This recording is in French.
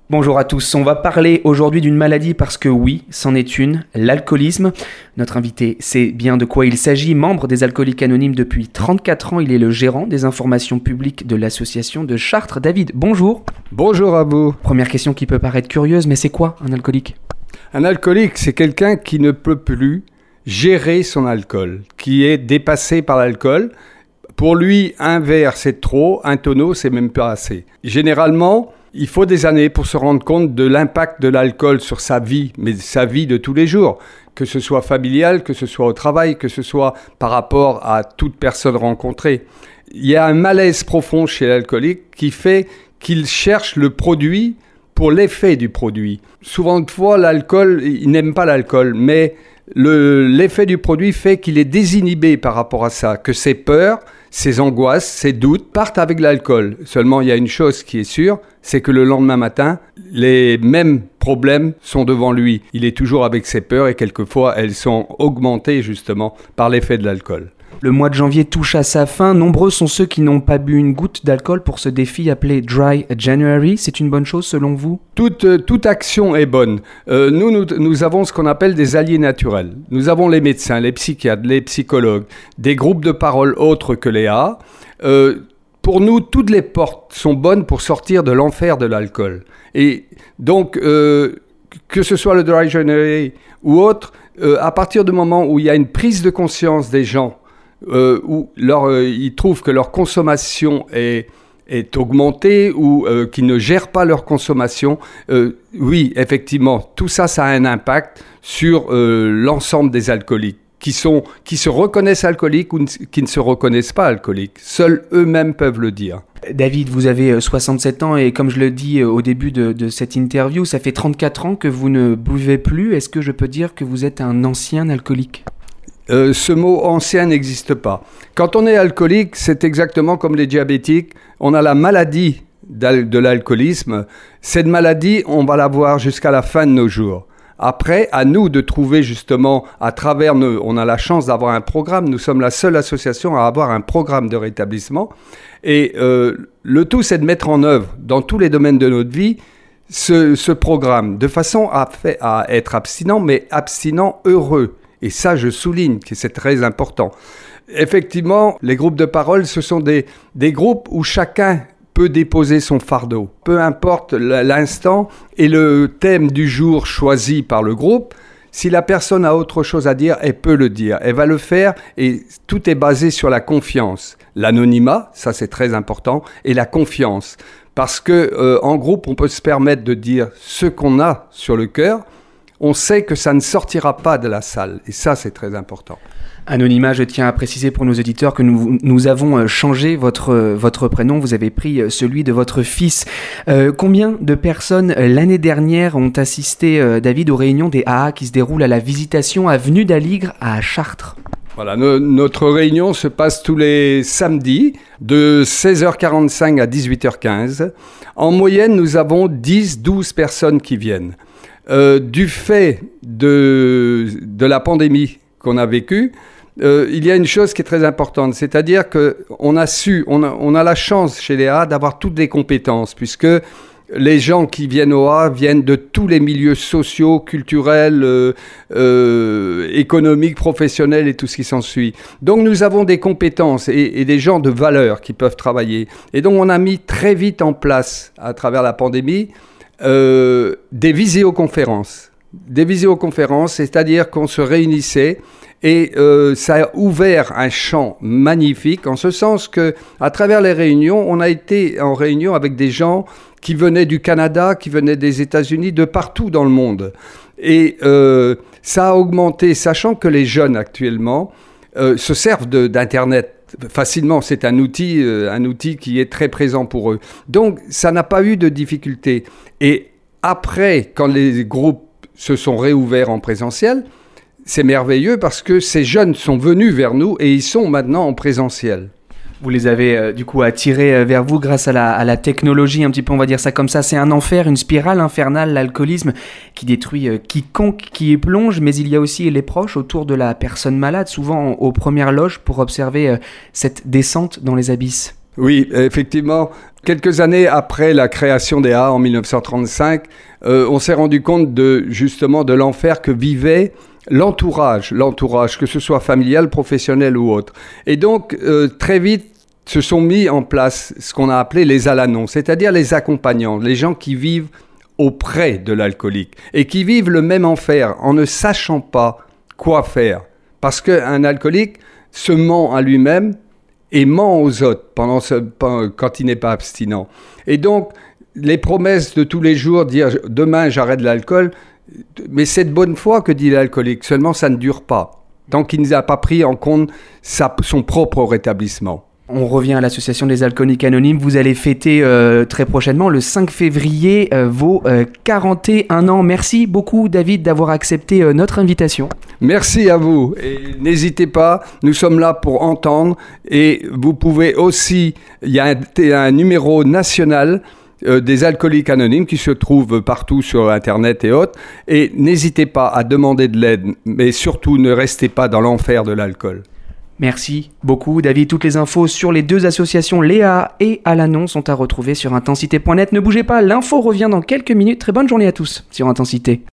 Bonjour à tous, on va parler aujourd'hui d'une maladie parce que oui, c'en est une, l'alcoolisme. Notre invité sait bien de quoi il s'agit, membre des Alcooliques Anonymes depuis 34 ans, il est le gérant des informations publiques de l'association de Chartres. David, bonjour. Bonjour à vous. Première question qui peut paraître curieuse, mais c'est quoi un alcoolique ? Un alcoolique, c'est quelqu'un qui ne peut plus gérer son alcool, qui est dépassé par l'alcool. Pour lui, un verre, c'est trop, un tonneau, c'est même pas assez. Généralement, il faut des années pour se rendre compte de l'impact de l'alcool sur sa vie, mais sa vie de tous les jours, que ce soit familial, que ce soit au travail, que ce soit par rapport à toute personne rencontrée. Il y a un malaise profond chez l'alcoolique qui fait qu'il cherche le produit pour l'effet du produit. Souvent de fois, l'alcool, il n'aime pas l'alcool, mais l'effet du produit fait qu'il est désinhibé par rapport à ça, que ses peurs, ses angoisses, ses doutes partent avec l'alcool. Seulement, il y a une chose qui est sûre, c'est que le lendemain matin, les mêmes problèmes sont devant lui. Il est toujours avec ses peurs et quelquefois, elles sont augmentées justement par l'effet de l'alcool. Le mois de janvier touche à sa fin. Nombreux sont ceux qui n'ont pas bu une goutte d'alcool pour ce défi appelé Dry January. C'est une bonne chose selon vous ? Toute action est bonne. Nous avons ce qu'on appelle des alliés naturels. Nous avons les médecins, les psychiatres, les psychologues, des groupes de parole autres que les A. Pour nous, toutes les portes sont bonnes pour sortir de l'enfer de l'alcool. Et donc, que ce soit le Dry January ou autre, à partir du moment où il y a une prise de conscience des gens, où ils trouvent que leur consommation est augmentée ou qu'ils ne gèrent pas leur consommation, oui, effectivement, tout ça, ça a un impact sur l'ensemble des alcooliques qui se reconnaissent alcooliques ou qui ne se reconnaissent pas alcooliques. Seuls eux-mêmes peuvent le dire. David, vous avez 67 ans et comme je le dis au début de cette interview, ça fait 34 ans que vous ne buvez plus. Est-ce que je peux dire que vous êtes un ancien alcoolique ? Ce mot « ancien » n'existe pas. Quand on est alcoolique, c'est exactement comme les diabétiques. On a la maladie de l'alcoolisme. Cette maladie, on va l'avoir jusqu'à la fin de nos jours. Après, à nous de trouver justement, on a la chance d'avoir un programme. Nous sommes la seule association à avoir un programme de rétablissement. Et le tout, c'est de mettre en œuvre dans tous les domaines de notre vie ce programme, de façon à être abstinent, mais abstinent heureux. Et ça, je souligne que c'est très important. Effectivement, les groupes de parole, ce sont des groupes où chacun peut déposer son fardeau. Peu importe l'instant et le thème du jour choisi par le groupe, si la personne a autre chose à dire, elle peut le dire. Elle va le faire et tout est basé sur la confiance. L'anonymat, ça c'est très important, et la confiance. Parce que en groupe, on peut se permettre de dire ce qu'on a sur le cœur. On sait que ça ne sortira pas de la salle. Et ça, c'est très important. Anonymat, je tiens à préciser pour nos auditeurs que nous avons changé votre prénom. Vous avez pris celui de votre fils. Combien de personnes l'année dernière ont assisté, David, aux réunions des AA qui se déroulent à la Visitation avenue d'Aligre à Chartres ? Voilà, notre réunion se passe tous les samedis de 16h45 à 18h15. En moyenne, nous avons 10-12 personnes qui viennent. Du fait de la pandémie qu'on a vécue, il y a une chose qui est très importante, c'est-à-dire qu'on a la chance chez les A d'avoir toutes les compétences, puisque les gens qui viennent au A viennent de tous les milieux sociaux, culturels, économiques, professionnels et tout ce qui s'ensuit. Donc nous avons des compétences et des gens de valeur qui peuvent travailler. Et donc on a mis très vite en place, à travers la pandémie, des visioconférences. C'est-à-dire qu'on se réunissait et ça a ouvert un champ magnifique en ce sens que, à travers les réunions, on a été en réunion avec des gens qui venaient du Canada, qui venaient des États-Unis, de partout dans le monde. Et ça a augmenté, sachant que les jeunes actuellement se servent d'Internet facilement. C'est un outil qui est très présent pour eux. Donc, ça n'a pas eu de difficulté. Et après, quand les groupes se sont réouverts en présentiel, c'est merveilleux parce que ces jeunes sont venus vers nous et ils sont maintenant en présentiel. Vous les avez du coup attirés vers vous grâce à la technologie, un petit peu on va dire ça comme ça. C'est un enfer, une spirale infernale, l'alcoolisme qui détruit quiconque qui y plonge, mais il y a aussi les proches autour de la personne malade, souvent aux premières loges pour observer cette descente dans les abysses. Oui, effectivement, quelques années après la création des A en 1935, on s'est rendu compte justement de l'enfer que vivait l'entourage, que ce soit familial, professionnel ou autre. Et donc, très vite, se sont mis en place ce qu'on a appelé les Al-Anon, c'est-à-dire les accompagnants, les gens qui vivent auprès de l'alcoolique et qui vivent le même enfer en ne sachant pas quoi faire. Parce qu'un alcoolique se ment à lui-même et ment aux autres quand il n'est pas abstinent. Et donc, les promesses de tous les jours, dire « demain j'arrête l'alcool », mais c'est de bonne foi que dit l'alcoolique, seulement ça ne dure pas, tant qu'il n'a pas pris en compte son propre rétablissement. On revient à l'association des alcooliques anonymes. Vous allez fêter très prochainement, le 5 février, vos 41 ans. Merci beaucoup, David, d'avoir accepté notre invitation. Merci à vous. Et n'hésitez pas, nous sommes là pour entendre. Et vous pouvez aussi, il y a un numéro national des alcooliques anonymes qui se trouve partout sur Internet et autres. Et n'hésitez pas à demander de l'aide, mais surtout ne restez pas dans l'enfer de l'alcool. Merci beaucoup, David. Toutes les infos sur les deux associations, Léa et Al-Anon, sont à retrouver sur intensité.net. Ne bougez pas, l'info revient dans quelques minutes. Très bonne journée à tous sur Intensité.